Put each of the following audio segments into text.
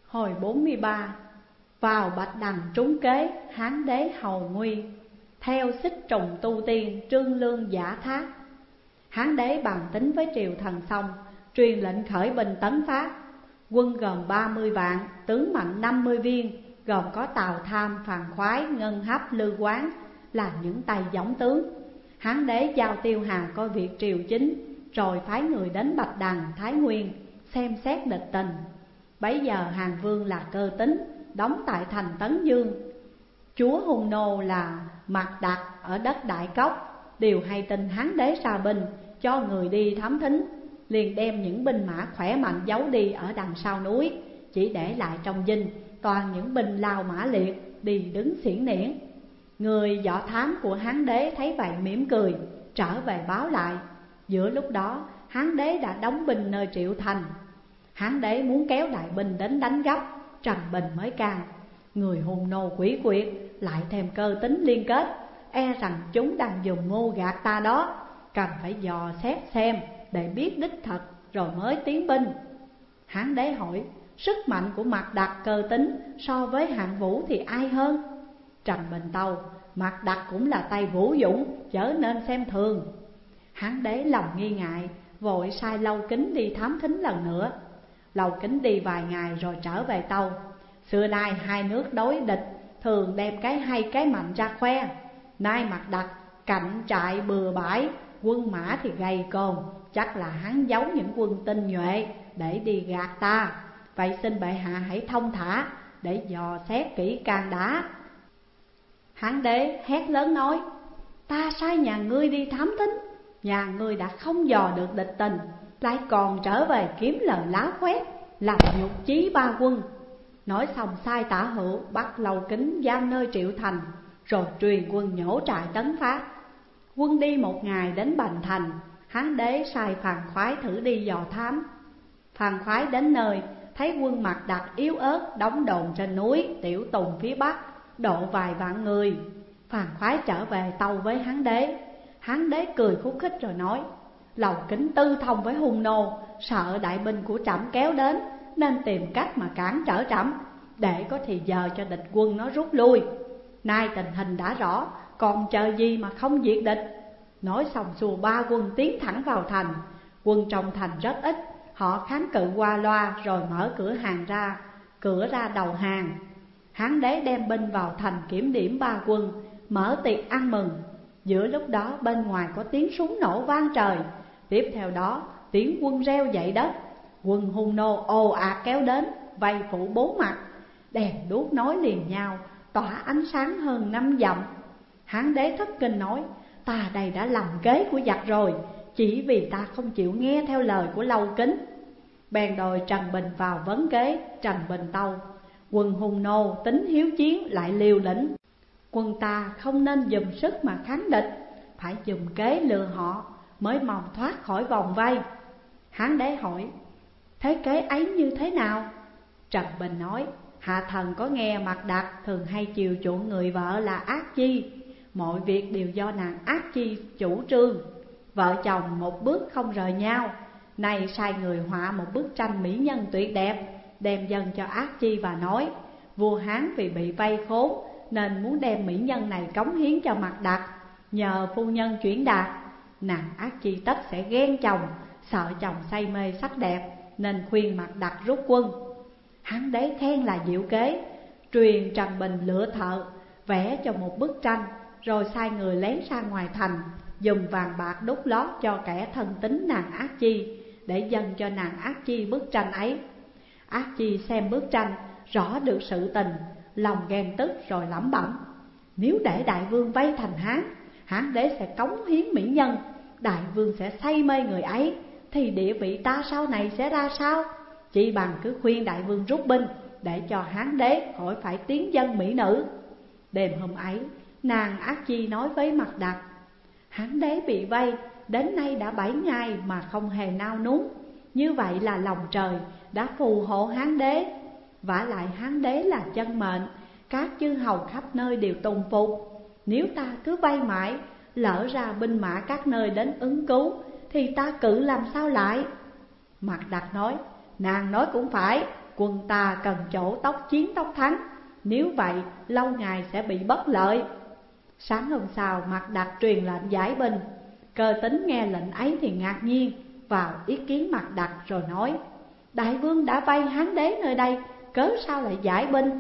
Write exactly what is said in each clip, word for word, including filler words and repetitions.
Hồi bốn mươi ba. Vào Bạch Đằng trúng kế, Hán đế hầu nguy. Theo xích trùng tu tiên, trương lương giả thác. Hán đế bàn tính với triều thần xong, truyền lệnh khởi binh tấn phát. Quân gồm ba mươi vạn, tướng mạnh năm mươi viên, gồm có Tào Tham, Phàn Khoái, Ngân Hấp, Lư Quán là những tay gióng tướng. Hán đế giao Tiêu Hà coi việc triều chính, rồi phái người đến Bạch Đằng, Thái Nguyên xem xét địch tình. Bấy giờ Hàn Vương là Cơ Tính, đóng tại thành Tấn Dương. Chúa Hung Nô là Mạc Đặc ở đất Đại Cốc đều hay tin Hán đế ra binh, cho người đi thám thính, liền đem những binh mã khỏe mạnh giấu đi ở đằng sau núi, chỉ để lại trong dinh toàn những binh lao mã liệt đi đứng xiển niễn. Người dọ thám của Hán đế thấy vậy mỉm cười, trở về báo lại. Giữa lúc đó Hán đế đã đóng binh nơi Triệu Thành. Hán đế muốn kéo đại binh đến đánh gấp, Trần Bình mới can. Người hung nô quỷ quyệt, lại thêm Cơ Tính liên kết, e rằng chúng đang dùng mưu gạt ta đó. Cần phải dò xét xem để biết đích thật, rồi mới tiến binh. Hán đế hỏi, sức mạnh của Mạc Đặc, Cơ Tính so với Hạng Vũ thì ai hơn? Trần Bình tâu, Mạc Đặc cũng là tay vũ dũng, chớ nên xem thường. Hán đế lòng nghi ngại, vội sai Lâu Kính đi thám thính lần nữa. Lâu Kính đi vài ngày rồi trở về tâu, xưa nay hai nước đối địch thường đem cái hay cái mạnh ra khoe. Nay Mạc Đặc cạnh trại bừa bãi, quân mã thì gầy cồn, chắc là hắn giấu những quân tinh nhuệ để đi gạt ta. Vậy xin bệ hạ hãy thông thả để dò xét kỹ càng đã. Hán đế hét lớn nói, ta sai nhà ngươi đi thám thính, nhà ngươi đã không dò được địch tình, lại còn trở về kiếm lời lá khoét, làm nhục chí ba quân. Nói xong sai Tả Hữu bắt Lâu Kính giam nơi Triệu Thành, rồi truyền quân nhổ trại tấn phát. Quân đi một ngày đến Bành Thành, Hán đế sai Phàn Khoái thử đi dò thám. Phàn Khoái đến nơi, thấy quân Mạc Đặc yếu ớt đóng đồn trên núi Tiểu Tùng phía bắc, độ vài vạn người. Phàn Khoái trở về tâu với Hán đế. Hán đế cười khúc khích rồi nói, Lâu Kính tư thông với hung nô, sợ đại binh của trẫm kéo đến, nên tìm cách mà cản trở trẫm, để có thì giờ cho địch quân nó rút lui. Nay tình hình đã rõ, còn chờ gì mà không diệt địch. Nói xong xua ba quân tiến thẳng vào thành. Quân trong thành rất ít, họ kháng cự qua loa rồi mở cửa hàng ra, cửa ra đầu hàng. Hán đế đem binh vào thành kiểm điểm ba quân, mở tiệc ăn mừng. Giữa lúc đó bên ngoài có tiếng súng nổ vang trời, tiếp theo đó tiếng quân reo dậy đất. Quân hung nô ồ ạt kéo đến, vây phủ bốn mặt, đèn đuốc nối liền nhau, tỏa ánh sáng hơn năm dặm. Hán đế thất kinh nói, ta đây đã lầm kế của giặc rồi, chỉ vì ta không chịu nghe theo lời của Lâu Kính. Bèn đòi Trần Bình vào vấn kế. Trần Bình tâu, quân hung nô tính hiếu chiến lại liều lĩnh, quân ta không nên dùng sức mà kháng địch, phải dùng kế lừa họ mới mong thoát khỏi vòng vây. Hán đế hỏi, thế kế ấy như thế nào? Trần Bình nói, hạ thần có nghe Mạc Đặc thường hay chiều chuộng người vợ là Ác Chi, mọi việc đều do nàng Ác Chi chủ trương. Vợ chồng một bước không rời nhau. Nay sai người họa một bức tranh mỹ nhân tuyệt đẹp, đem dâng cho Ác Chi và nói, vua Hán vì bị vây khốn nên muốn đem mỹ nhân này cống hiến cho Mạc Đặc, nhờ phu nhân chuyển đạt. Nàng Ác Chi tất sẽ ghen chồng, sợ chồng say mê sắc đẹp, nên khuyên Mạc Đặc rút quân. Hán đế khen là diệu kế, truyền Trần Bình lựa thợ vẽ cho một bức tranh, rồi sai người lén ra ngoài thành, dùng vàng bạc đúc lót cho kẻ thân tín nàng Ác Chi, để dâng cho nàng Ác Chi bức tranh ấy. Ác Chi xem bức tranh, rõ được sự tình, lòng ghen tức rồi lẩm bẩm, nếu để đại vương vây thành Hán, Hán đế sẽ cống hiến mỹ nhân, đại vương sẽ say mê người ấy, thì địa vị ta sau này sẽ ra sao? Chỉ bằng cứ khuyên đại vương rút binh, để cho Hán đế khỏi phải tiến dân mỹ nữ. Đêm hôm ấy, nàng Ác Chi nói với Mạc Đặc, Hán đế bị vây đến nay đã bảy ngày mà không hề nao núng, như vậy là lòng trời đã phù hộ Hán đế. Vả lại Hán đế là chân mệnh, các chư hầu khắp nơi đều tùng phục. Nếu ta cứ vây mãi, lỡ ra binh mã các nơi đến ứng cứu, thì ta cự làm sao lại? Mạc Đặc nói, nàng nói cũng phải, quân ta cần chỗ tốc chiến tốc thắng, nếu vậy lâu ngày sẽ bị bất lợi. Sáng hôm sau, Mạc Đặc truyền lệnh giải binh. Cơ Tính nghe lệnh ấy thì ngạc nhiên, vào ý kiến Mạc Đặc rồi nói: Đại vương đã vây Hán đế nơi đây, cớ sao lại giải binh?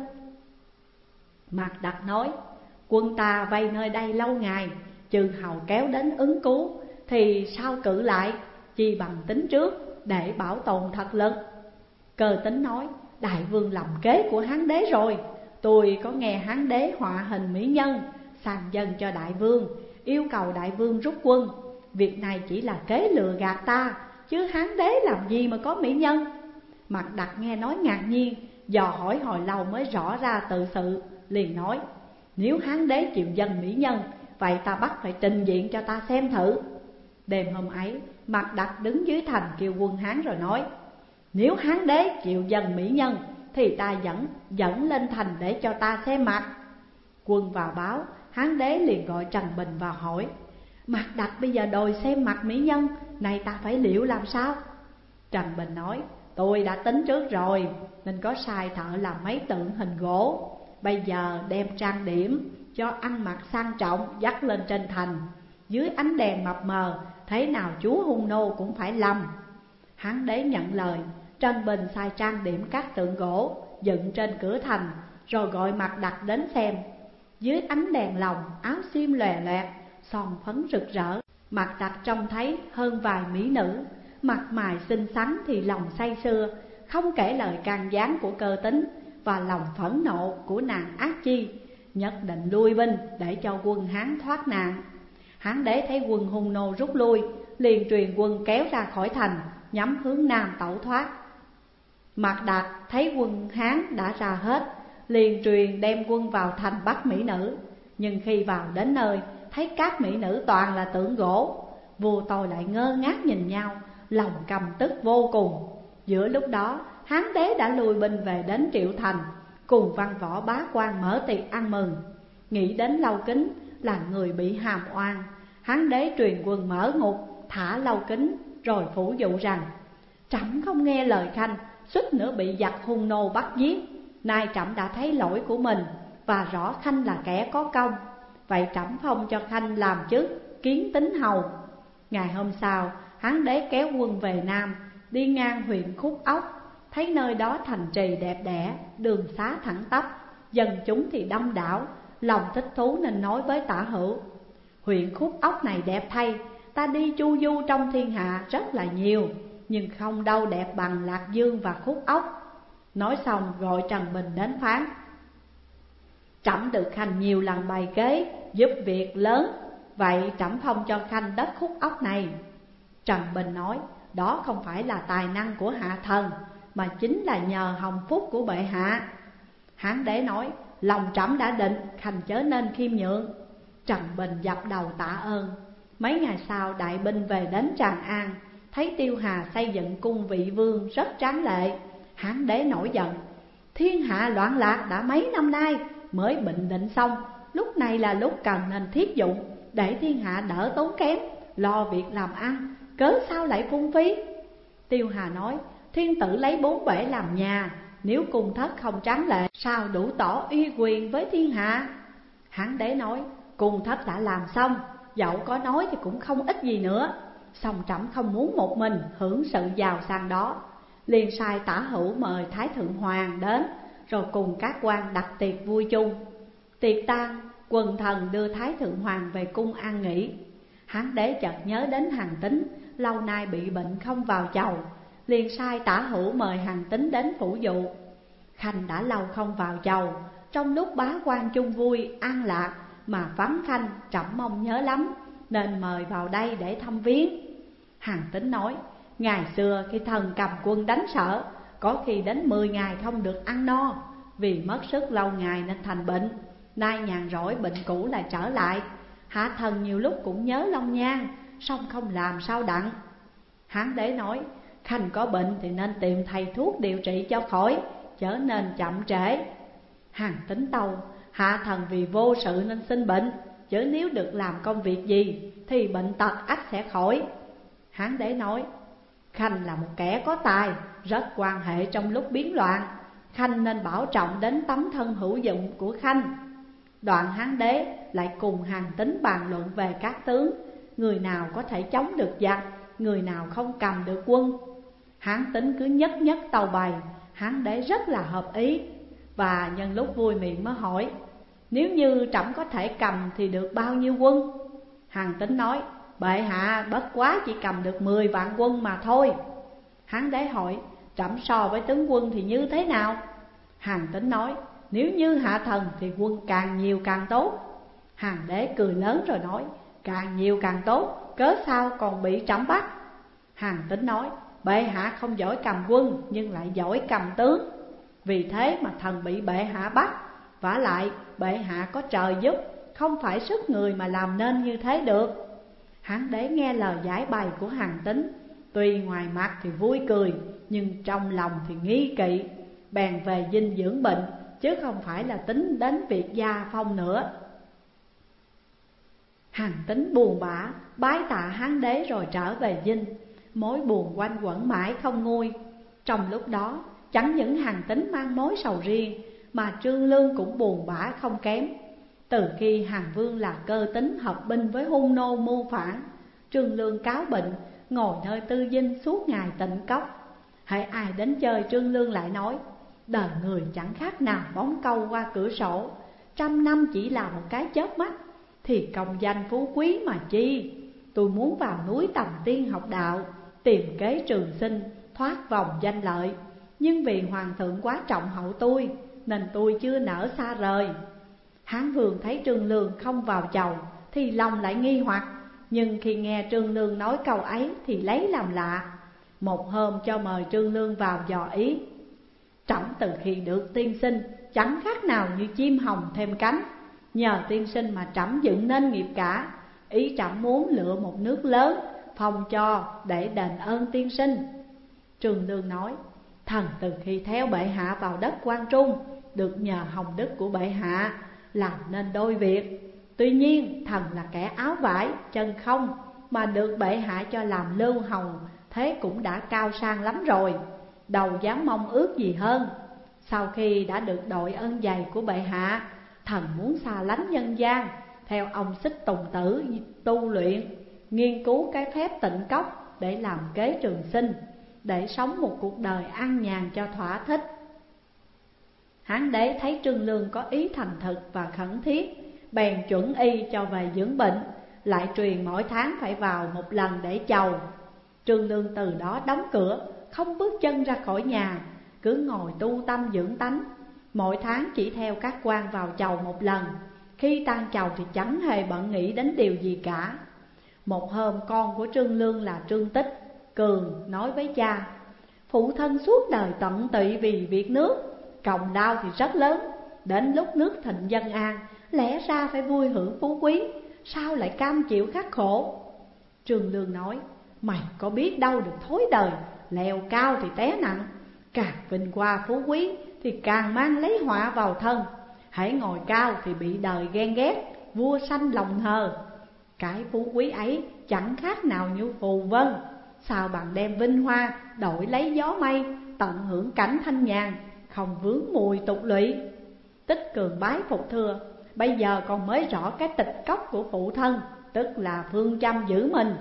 Mạc Đặc nói: Quân ta vây nơi đây lâu ngày, chư hầu kéo đến ứng cứu, thì sao cự lại, chi bằng tính trước để bảo tồn thật lực. Cơ Tính nói: Đại vương lầm kế của Hán đế rồi. Tôi có nghe Hán đế họa hình mỹ nhân sàn dần cho đại vương, yêu cầu đại vương rút quân. Việc này chỉ là kế lừa gạt ta, chứ Hán đế làm gì mà có mỹ nhân. Mạc Đặc nghe nói ngạc nhiên, dò hỏi hồi lâu mới rõ ra tự sự, liền nói: Nếu Hán đế chịu dân mỹ nhân, vậy ta bắt phải trình diện cho ta xem thử. Đêm hôm ấy, Mạc Đặc đứng dưới thành kêu quân Hán rồi nói: Nếu Hán đế chịu dân mỹ nhân, thì ta dẫn dẫn lên thành để cho ta xem mặt. Quân vào báo, Hán đế liền gọi Trần Bình vào hỏi: Mạc Đặc bây giờ đòi xem mặt mỹ nhân, này ta phải liệu làm sao? Trần Bình nói: Tôi đã tính trước rồi, nên có sai thợ làm mấy tượng hình gỗ. Bây giờ đem trang điểm, cho ăn mặc sang trọng, dắt lên trên thành. Dưới ánh đèn mập mờ, thế nào chúa hung nô cũng phải lầm. Hán đế nhận lời. Trần Bình sai trang điểm các tượng gỗ dựng trên cửa thành, rồi gọi Mạc Đặc đến xem. Dưới ánh đèn lồng, áo xiêm lòe loẹt, son phấn rực rỡ, Mạc Đặc trông thấy hơn vài mỹ nữ, mặt mày xinh xắn thì lòng say sưa, không kể lời can gián của Cơ Tính và lòng phẫn nộ của nàng Ác Chi, nhất định lui binh để cho quân Hán thoát nạn. Hán đế thấy quân hung nô rút lui, liền truyền quân kéo ra khỏi thành, nhắm hướng nam tẩu thoát. Mạc Đặc thấy quân Hán đã ra hết, liền truyền đem quân vào thành bắt mỹ nữ. Nhưng khi vào đến nơi, thấy các mỹ nữ toàn là tượng gỗ. Vua tôi lại ngơ ngác nhìn nhau, lòng căm tức vô cùng. Giữa lúc đó, Hán đế đã lùi binh về đến Triệu Thành, cùng văn võ bá quan mở tiệc ăn mừng. Nghĩ đến Lâu Kính là người bị hàm oan, Hán đế truyền quân mở ngục, thả Lâu Kính, rồi phủ dụ rằng: Trẫm không nghe lời Khanh, suýt nữa bị giặc hung nô bắt giết. Nay trẫm đã thấy lỗi của mình, và rõ Khanh là kẻ có công. Vậy trẫm phong cho Khanh làm chức Kiến Tính hầu. Ngày hôm sau, Hán đế kéo quân về Nam, đi ngang huyện Khúc Ốc. Thấy nơi đó thành trì đẹp đẽ, đường xá thẳng tắp, dân chúng thì đông đảo. Lòng thích thú nên nói với Tả Hữu: Huyện Khúc Ốc này đẹp thay, ta đi chu du trong thiên hạ rất là nhiều, nhưng không đâu đẹp bằng Lạc Dương và Khúc Ốc. Nói xong gọi Trần Bình đến phán: Trẫm được Khanh nhiều lần bày kế, giúp việc lớn, vậy trẫm phong cho Khanh đất Khúc Ốc này. Trần Bình nói: Đó không phải là tài năng của hạ thần, mà chính là nhờ hồng phúc của bệ hạ. Hán đế nói: Lòng trẫm đã định, Khanh chớ nên khiêm nhượng. Trần Bình dập đầu tạ ơn. Mấy ngày sau, đại binh về đến Tràng An, thấy Tiêu Hà xây dựng cung vị vương rất tráng lệ. Hán đế nổi giận: Thiên hạ loạn lạc đã mấy năm nay, mới bình định xong, lúc này là lúc cần nên thiết dụng, để thiên hạ đỡ tốn kém, lo việc làm ăn, cớ sao lại phung phí? Tiêu Hà nói: Thiên tử lấy bốn bể làm nhà, nếu cung thất không tráng lệ, sao đủ tỏ uy quyền với thiên hạ? Hán đế nói: Cung thất đã làm xong, dẫu có nói thì cũng không ích gì nữa. Song trẫm không muốn một mình hưởng sự giàu sang đó. Liền sai Tả Hữu mời Thái Thượng Hoàng đến, rồi cùng các quan đặt tiệc vui chung. Tiệc tan, quần thần đưa Thái Thượng Hoàng về cung an nghỉ. Hán đế chợt nhớ đến Hàn Tín, lâu nay bị bệnh không vào chầu, liền sai Tả Hữu mời Hàn Tín đến phủ dụ. Khanh đã lâu không vào chầu, trong lúc bá quan chung vui an lạc mà vắng Khanh, trẫm mong nhớ lắm, nên mời vào đây để thăm viếng. Hàn Tín nói: Ngày xưa khi thần cầm quân đánh Sở, có khi đến mười ngày không được ăn no, vì mất sức lâu ngày nên thành bệnh. Nay nhàn rỗi bệnh cũ lại trở lại, hạ thần nhiều lúc cũng nhớ Long Nhan, song không làm sao đặng. Hán đế nói: Khanh có bệnh thì nên tìm thầy thuốc điều trị cho khỏi, chớ nên chậm trễ. Hàn Tín tâu: Hạ thần vì vô sự nên sinh bệnh, chứ nếu được làm công việc gì thì bệnh tật ắt sẽ khỏi. Hán đế nói: Khanh là một kẻ có tài, rất quan hệ trong lúc biến loạn. Khanh nên bảo trọng đến tấm thân hữu dụng của Khanh. Đoạn Hán Đế lại cùng Hàn Tín bàn luận về các tướng, người nào có thể chống được giặc, người nào không cầm được quân. Hán Tín cứ nhất nhất tâu bày, Hán Đế rất là hợp ý. Và nhân lúc vui miệng mới hỏi, nếu như trẫm có thể cầm thì được bao nhiêu quân? Hàn Tín nói, bệ hạ bất quá chỉ cầm được mười vạn quân mà thôi. Hán Đế hỏi, trẫm so với tướng quân thì như thế nào? Hàn Tín nói, nếu như hạ thần thì quân càng nhiều càng tốt. Hàn Đế cười lớn rồi nói, càng nhiều càng tốt, cớ sao còn bị trẫm bắt? Hàn Tín nói, bệ hạ không giỏi cầm quân nhưng lại giỏi cầm tướng, vì thế mà thần bị bệ hạ bắt. Vả lại bệ hạ có trời giúp, không phải sức người mà làm nên như thế được. Hán Đế nghe lời giải bày của Hàn Tín, tuy ngoài mặt thì vui cười, nhưng trong lòng thì nghi kỵ. Bèn về dinh dưỡng bệnh, chứ không phải là tính đến việc gia phong nữa. Hàn Tín buồn bã, bái tạ Hán Đế rồi trở về dinh. Mối buồn quanh quẩn mãi không nguôi. Trong lúc đó, chẳng những Hàn Tín mang mối sầu riêng, mà Trương Lương cũng buồn bã không kém. Từ khi Hàn Vương là cơ tính hợp binh với hung nô mưu phản, Trương Lương cáo bệnh, ngồi nơi tư dinh suốt ngày tịnh cốc. Hễ ai đến chơi, Trương Lương lại nói, đời người chẳng khác nào bóng câu qua cửa sổ, trăm năm chỉ là một cái chớp mắt, thì công danh phú quý mà chi. Tôi muốn vào núi Tầm Tiên học đạo, tìm kế trường sinh, thoát vòng danh lợi. Nhưng vì hoàng thượng quá trọng hậu tôi, nên tôi chưa nỡ xa rời. Hán Vương thấy Trương Lương không vào chầu thì lòng lại nghi hoặc, nhưng khi nghe Trương Lương nói câu ấy thì lấy làm lạ. Một hôm cho mời Trương Lương vào dò ý. Trẫm từ khi được tiên sinh chẳng khác nào như chim hồng thêm cánh, nhờ tiên sinh mà trẫm dựng nên nghiệp cả. Ý trẫm muốn lựa một nước lớn phong cho để đền ơn tiên sinh. Trương Lương nói, thần từ khi theo bệ hạ vào đất Quan Trung, được nhờ hồng đức của bệ hạ, làm nên đôi việc. Tuy nhiên thần là kẻ áo vải chân không, mà được bệ hạ cho làm lưu hầu, thế cũng đã cao sang lắm rồi, đâu dám mong ước gì hơn. Sau khi đã được đội ơn dày của bệ hạ, thần muốn xa lánh nhân gian, theo ông Xích Tùng Tử tu luyện, nghiên cứu cái phép tịnh cốc để làm kế trường sinh, để sống một cuộc đời an nhàn cho thỏa thích. Hán Đế thấy Trương Lương có ý thành thực và khẩn thiết, bèn chuẩn y cho về dưỡng bệnh, lại truyền mỗi tháng phải vào một lần để chầu. Trương Lương từ đó đóng cửa, không bước chân ra khỏi nhà, cứ ngồi tu tâm dưỡng tánh. Mỗi tháng chỉ theo các quan vào chầu một lần, khi tan chầu thì chẳng hề bận nghĩ đến điều gì cả. Một hôm con của Trương Lương là Trương Tích Cường nói với cha, phụ thân suốt đời tận tụy vì việc nước, công lao thì rất lớn, đến lúc nước thịnh dân an, lẽ ra phải vui hưởng phú quý, sao lại cam chịu khắc khổ? Trương Lương nói, mày có biết đâu được thối đời, leo cao thì té nặng, càng vinh qua phú quý thì càng mang lấy họa vào thân. Hãy ngồi cao thì bị đời ghen ghét, vua sanh lòng hờ. Cái phú quý ấy chẳng khác nào như phù vân, sao bằng đem vinh hoa đổi lấy gió mây, tận hưởng cảnh thanh nhàn, không vướng mùi tục lụy. Tích Cường bái phục thưa, bây giờ con mới rõ cái tịch cốc của phụ thân, tức là phương châm giữ mình.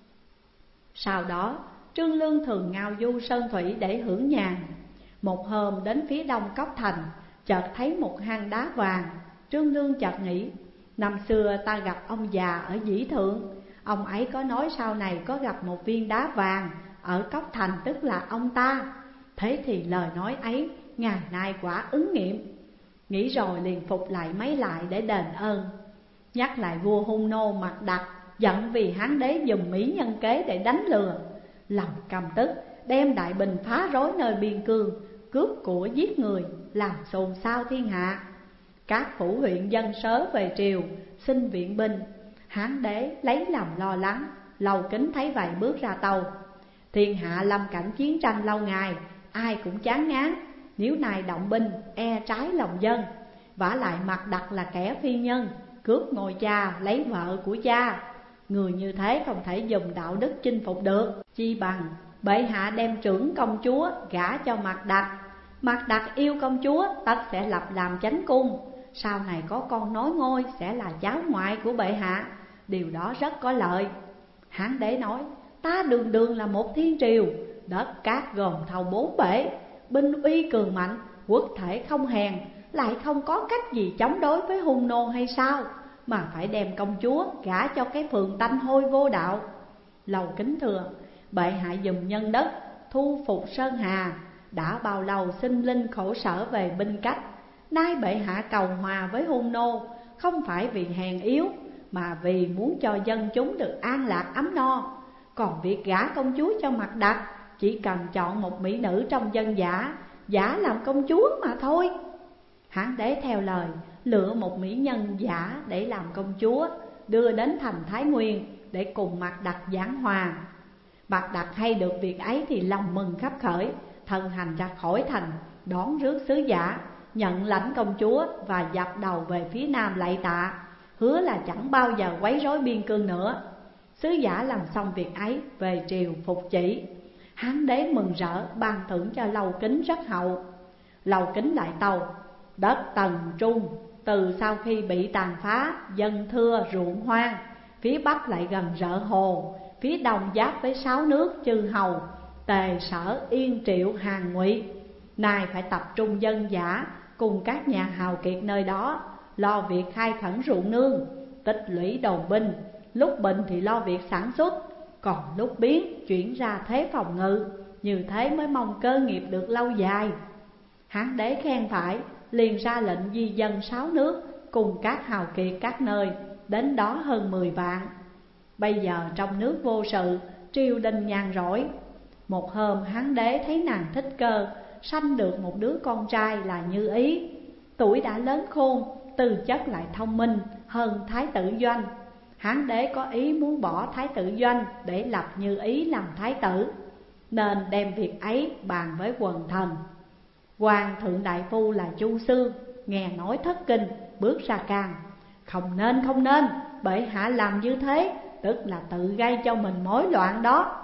Sau đó Trương Lương thường ngao du sơn thủy để hưởng nhàn. Một hôm đến phía đông cốc thành, chợt thấy một hang đá vàng. Trương Lương chợt nghĩ, năm xưa ta gặp ông già ở Dĩ Thượng, ông ấy có nói sau này có gặp một viên đá vàng ở cốc thành, tức là ông ta. Thế thì lời nói ấy ngày nay quả ứng nghiệm. Nghĩ rồi liền phục lại mấy lại để đền ơn. Nhắc lại vua hung nô Mạc Đặc giận vì Hán Đế dùng mỹ nhân kế để đánh lừa, lòng căm tức đem đại binh phá rối nơi biên cương, cướp của giết người, làm xôn xao thiên hạ. Các phủ huyện dân sớ về triều xin viện binh. Hán Đế lấy lòng lo lắng, Lầu Kính thấy vậy bước ra tâu, thiên hạ lâm cảnh chiến tranh lâu ngày, ai cũng chán ngán, nếu nay động binh e trái lòng dân. Vả lại Mạc Đặc là kẻ phi nhân, cướp ngôi cha lấy vợ của cha, người như thế không thể dùng đạo đức chinh phục được. Chi bằng bệ hạ đem trưởng công chúa gả cho Mạc Đặc. Mạc Đặc yêu công chúa, tất sẽ lập làm chánh cung. Sau này có con nối ngôi sẽ là cháu ngoại của bệ hạ, điều đó rất có lợi. Hán đế nói, ta đường đường là một thiên triều, đất cát gồm thầu bốn bể, binh uy cường mạnh, quốc thể không hèn, lại không có cách gì chống đối với hung nô hay sao, mà phải đem công chúa gả cho cái phường tanh hôi vô đạo. Lầu kính thưa, bệ hạ dùm nhân đất, thu phục Sơn Hà, đã bao lâu sinh linh khổ sở về binh cách. Nay bệ hạ cầu hòa với hung nô, không phải vì hèn yếu, mà vì muốn cho dân chúng được an lạc ấm no. Còn việc gả công chúa cho Mạc Đặc, chỉ cần chọn một mỹ nữ trong dân giả, giả làm công chúa mà thôi. Hán đế theo lời, lựa một mỹ nhân giả để làm công chúa, đưa đến thành Thái Nguyên để cùng Mạc Đặc giảng hòa. Mạc Đặc hay được việc ấy thì lòng mừng khắp khởi, thân hành ra khỏi thành, đón rước sứ giả, nhận lãnh công chúa và dập đầu về phía nam lạy tạ, hứa là chẳng bao giờ quấy rối biên cương nữa. Sứ giả làm xong việc ấy về triều phục chỉ. Hán đế mừng rỡ ban thưởng cho Lầu Kính rất hậu. Lầu Kính lại tâu, đất Tần Trung từ sau khi bị tàn phá, dân thưa ruộng hoang, phía bắc lại gần rợ hồ, phía đông giáp với sáu nước chư hầu, Tề, Sở, Yên, Triệu, Hàn, Ngụy. Nay phải tập trung dân giả cùng các nhà hào kiệt nơi đó, lo việc khai khẩn ruộng nương, tích lũy đồn binh. Lúc bình thì lo việc sản xuất, còn lúc biến chuyển ra thế phòng ngự, như thế mới mong cơ nghiệp được lâu dài. Hán đế khen phải, liền ra lệnh di dân sáu nước cùng các hào kiệt các nơi, đến đó hơn mười vạn. Bây giờ trong nước vô sự, triều đình nhàn rỗi. Một hôm Hán đế thấy nàng Thích Cơ sanh được một đứa con trai là Như Ý. Tuổi đã lớn khôn, tư chất lại thông minh hơn Thái tử Doanh. Hán đế có ý muốn bỏ Thái tử Doanh để lập Như Ý làm thái tử, nên đem việc ấy bàn với quần thần. Hoàng thượng đại phu là Chu Xương nghe nói thất kinh, bước ra can. Không nên, không nên, bệ hạ làm như thế tức là tự gây cho mình mối loạn đó.